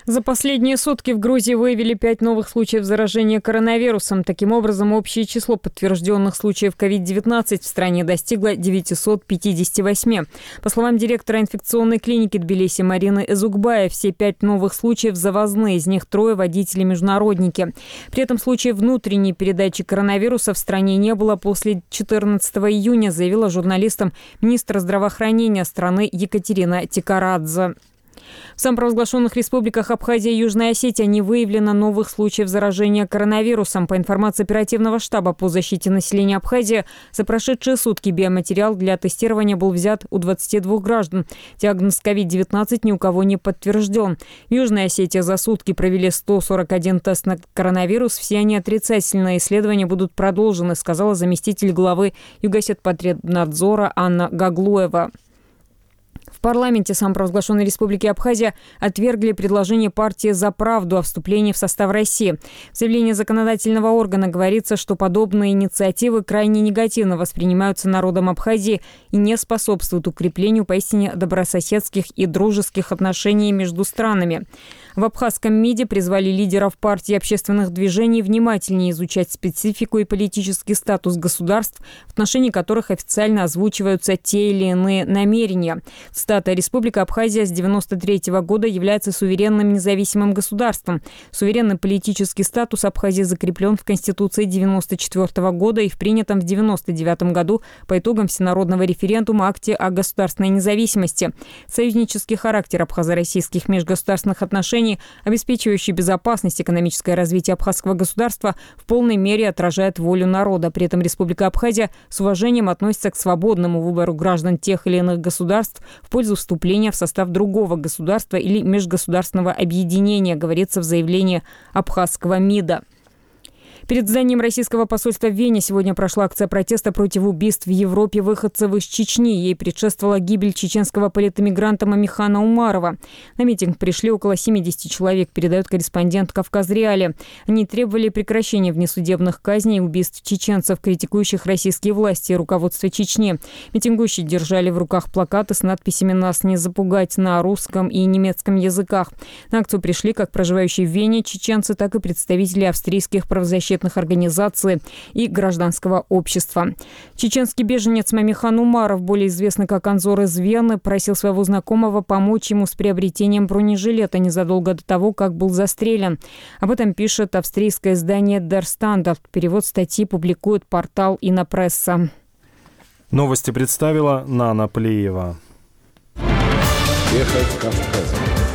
За последние сутки в Грузии выявили 5 новых случаев заражения коронавирусом. Таким образом, общее число подтвержденных случаев COVID-19 в стране достигло 958. По словам директора инфекционной клиники Тбилиси Марины Эзукбая, все 5 новых случаев завозные, из них 3 водители-международники. При этом случаев внутренней передачи коронавируса в стране не было после 14 июня, заявила журналистам министр здравоохранения страны Екатерина Тикарадзе. В самопровозглашенных республиках Абхазия и Южная Осетия не выявлено новых случаев заражения коронавирусом. По информации оперативного штаба по защите населения Абхазии, за прошедшие сутки биоматериал для тестирования был взят у 22 граждан. Диагноз COVID-19 ни у кого не подтвержден. В Южной Осетии за сутки провели 141 тест на коронавирус. Все они отрицательные. Исследования будут продолжены, сказала заместитель главы Югосетпотребнадзора Анна Гаглуева. В парламенте самопровозглашенной республики Абхазия отвергли предложение партии «За правду» о вступлении в состав России. В заявлении законодательного органа говорится, что подобные инициативы крайне негативно воспринимаются народом Абхазии и не способствуют укреплению поистине добрососедских и дружеских отношений между странами. В абхазском МИДе призвали лидеров партий и общественных движений внимательнее изучать специфику и политический статус государств, в отношении которых официально озвучиваются те или иные намерения. Цитата: «Республика Абхазия с 1993 года является суверенным независимым государством. Суверенный политический статус Абхазии закреплен в Конституции 1994 года и в принятом в 1999 году по итогам всенародного референдума акте о государственной независимости. Союзнический характер абхазо-российских межгосударственных отношений, обеспечивающий безопасность и экономическое развитие абхазского государства, в полной мере отражает волю народа. При этом Республика Абхазия с уважением относится к свободному выбору граждан тех или иных государств в пользу вступления в состав другого государства или межгосударственного объединения», говорится в заявлении абхазского МИДа. Перед зданием российского посольства в Вене сегодня прошла акция протеста против убийств в Европе выходцев из Чечни. Ей предшествовала гибель чеченского политэмигранта Мамихана Умарова. На митинг пришли около 70 человек, передает корреспондент «Кавказреале». Они требовали прекращения внесудебных казней и убийств чеченцев, критикующих российские власти и руководство Чечни. Митингующие держали в руках плакаты с надписями «Нас не запугать» на русском и немецком языках. На акцию пришли как проживающие в Вене чеченцы, так и представители австрийских правозащитных организаций и гражданского общества. Чеченский беженец Мамихан Умаров, более известный как Анзор из Вены, просил своего знакомого помочь ему с приобретением бронежилета незадолго до того, как был застрелен. Об этом пишет австрийское издание Der Standard. Перевод статьи публикует портал Инопресса. Новости представила Нана Плиева. Ехать Кавказом.